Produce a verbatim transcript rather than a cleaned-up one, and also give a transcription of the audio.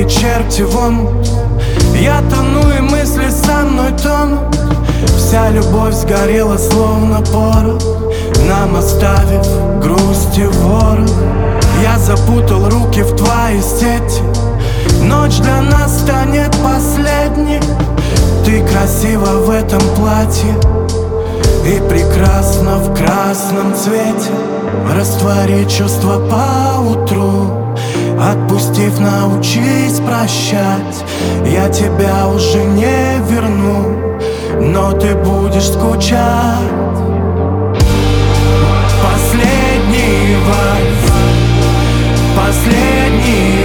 черти вон. Я тону и мысли со мной тонут. Вся любовь сгорела словно порох, нам оставив грусть и ворох. Я запутал руки в твои сети, ночь для нас станет последней. Ты красива в этом платье и прекрасна в красном цвете. Раствори чувства поутру, отпустив, научись прощать. Я тебя уже не верну, но ты будешь скучать. Последний вальс, последний